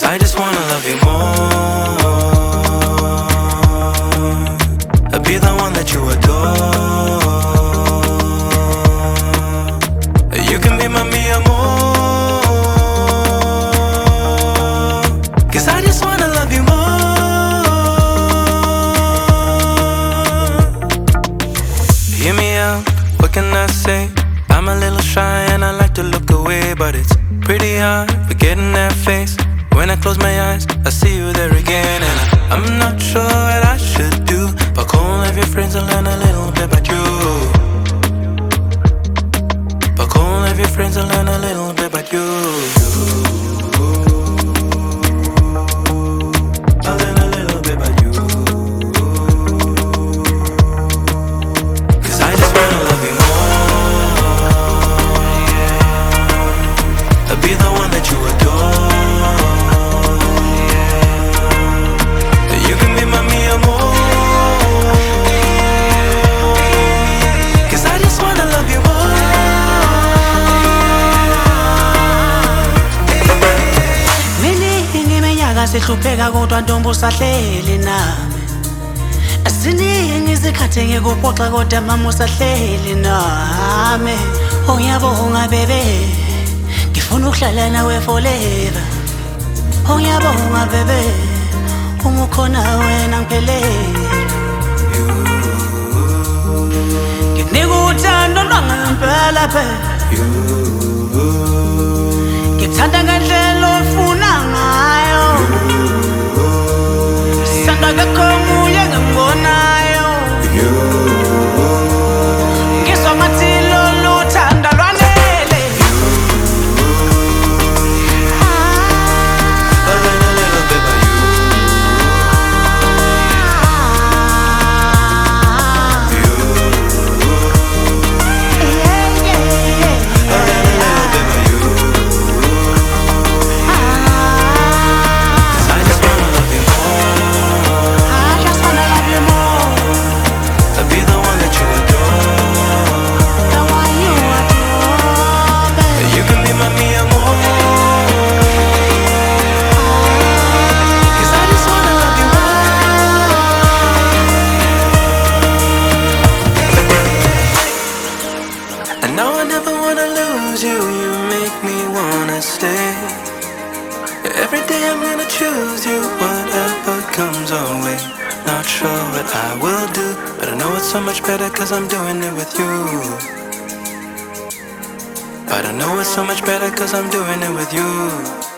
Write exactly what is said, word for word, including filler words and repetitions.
I just wanna love you more. I'll be the one that you adore. You can be my mi amor, 'cause I just wanna love you more. Hear me out, what can I say? I'm a little shy and I like to look away, but it's pretty hard forgetting that face. When I close my eyes, I see you there again. And I, I'm not sure what I should do, but call all of your friends and learn a little bit about you. But call all of your friends and learn a little bit about you. I'll learn a little bit about you, 'cause I just wanna love you more. I'll be the one that you adore. Sihlupheka kodwa ntombi usahleli nami. Asiningi izikhathi ngikuxoxa kodwa mama usahleli nami. Ongiyabonga bebe, ngifuna ukuhlala nawe forever. Ongiyabonga bebe, uma ukhona wena ngiphelele. Nginika uthando lwangempela phela. Ngithanda ngendlela ofuna ngayo. Sanda kakhuluye ngembonayo. Ngizwa ngathi lolu thanda lwanele. You, you make me wanna stay. Every day I'm gonna choose you, whatever comes our way. Not sure what I will do, but I know it's so much better 'cause I'm doing it with you. But I know it's so much better 'cause I'm doing it with you.